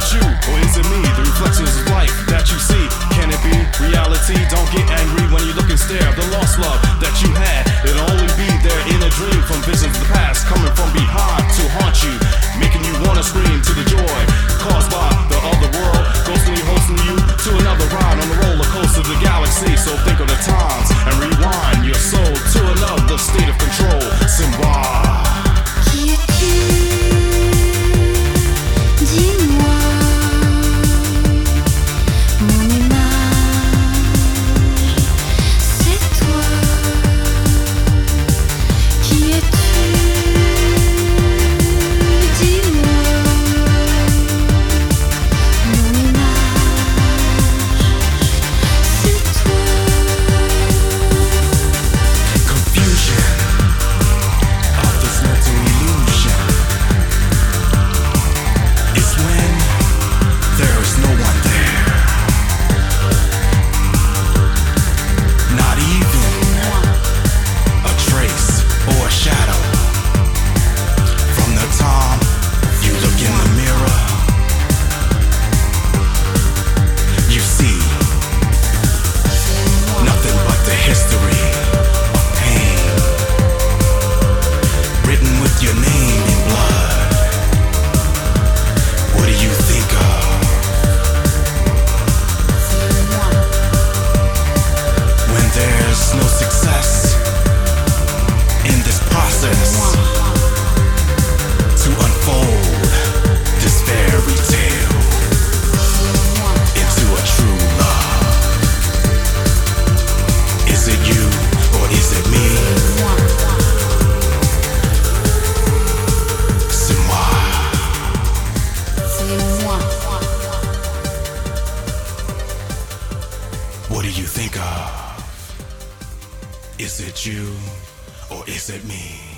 you, or is it me? The reflections of life that you see. Can it be reality? Don't get angry when you look and stare. The lost love that you had, it'll only be there in a dream from visions of the past, coming from behind to haunt you, making you wanna scream to the joy caused by the other world, ghostly hosting you to another ride on the roller coaster of the galaxy. So think of the times and rewind your soul to another state of control. Simba. Qui es-tu? Dis-moi, mon image, c'est toi. Qui es-tu? Dis-moi, mon image, c'est toi. Confusion of this mental illusion is when there is no one there, not even a trace or a shadow. From the time you look in the mirror, you see nothing but the history of pain, written with your name in blood. What do you think of when there's no success in this process to unfold this fairy tale into a true love? Is it you or is it me? C'est moi. C'est moi. What do you think of? Is it you or is it me?